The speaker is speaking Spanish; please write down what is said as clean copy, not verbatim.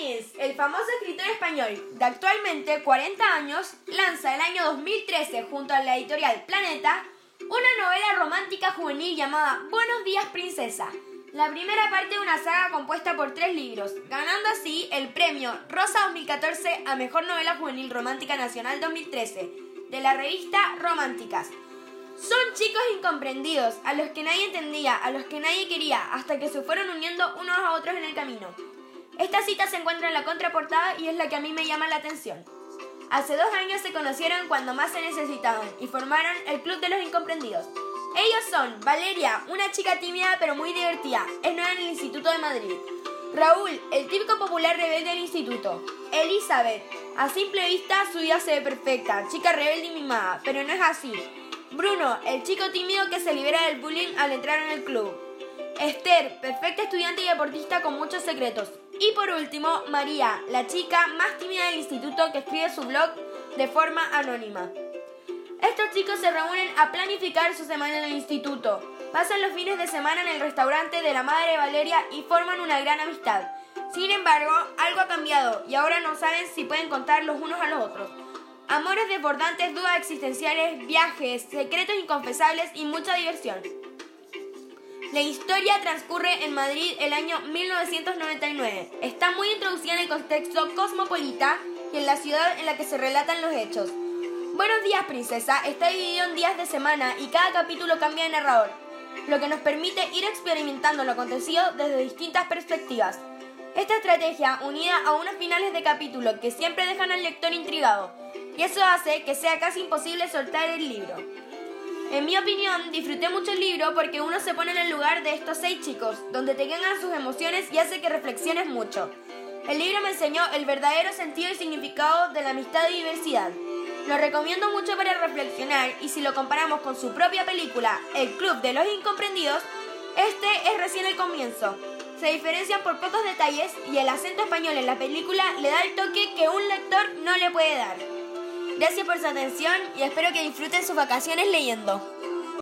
Muñiz, el famoso escritor español de actualmente 40 años, lanza el año 2013 junto a la editorial Planeta una novela romántica juvenil llamada Buenos días, princesa, la primera parte de una saga compuesta por 3 libros, ganando así el premio Rosa 2014 a Mejor Novela Juvenil Romántica Nacional 2013 de la revista Románticas. Son chicos incomprendidos, a los que nadie entendía, a los que nadie quería, hasta que se fueron uniendo unos a otros en el camino. Esta cita se encuentra en la contraportada y es la que a mí me llama la atención. Hace 2 años se conocieron cuando más se necesitaban y formaron el Club de los Incomprendidos. Ellos son Valeria, una chica tímida pero muy divertida, es nueva en el Instituto de Madrid. Raúl, el típico popular rebelde del instituto. Elizabeth, a simple vista su vida se ve perfecta, chica rebelde y mimada, pero no es así. Bruno, el chico tímido que se libera del bullying al entrar en el club. Esther, perfecta estudiante y deportista con muchos secretos. Y por último, María, la chica más tímida del instituto que escribe su blog de forma anónima. Estos chicos se reúnen a planificar su semana en el instituto. Pasan los fines de semana en el restaurante de la madre de Valeria y forman una gran amistad. Sin embargo, algo ha cambiado y ahora no saben si pueden contar los unos a los otros. Amores desbordantes, dudas existenciales, viajes, secretos inconfesables y mucha diversión. La historia transcurre en Madrid el año 1999. Está muy introducida en el contexto cosmopolita y en la ciudad en la que se relatan los hechos. Buenos días, princesa está dividido en días de semana y cada capítulo cambia de narrador, lo que nos permite ir experimentando lo acontecido desde distintas perspectivas. Esta estrategia, unida a unos finales de capítulo que siempre dejan al lector intrigado, y eso hace que sea casi imposible soltar el libro. En mi opinión, disfruté mucho el libro porque uno se pone en el lugar de estos 6 chicos, donde te llegan sus emociones y hace que reflexiones mucho. El libro me enseñó el verdadero sentido y significado de la amistad y diversidad. Lo recomiendo mucho para reflexionar y si lo comparamos con su propia película, El Club de los Incomprendidos, este es recién el comienzo. Se diferencian por pocos detalles y el acento español en la película le da el toque que un lector no le puede dar. Gracias por su atención y espero que disfruten sus vacaciones leyendo.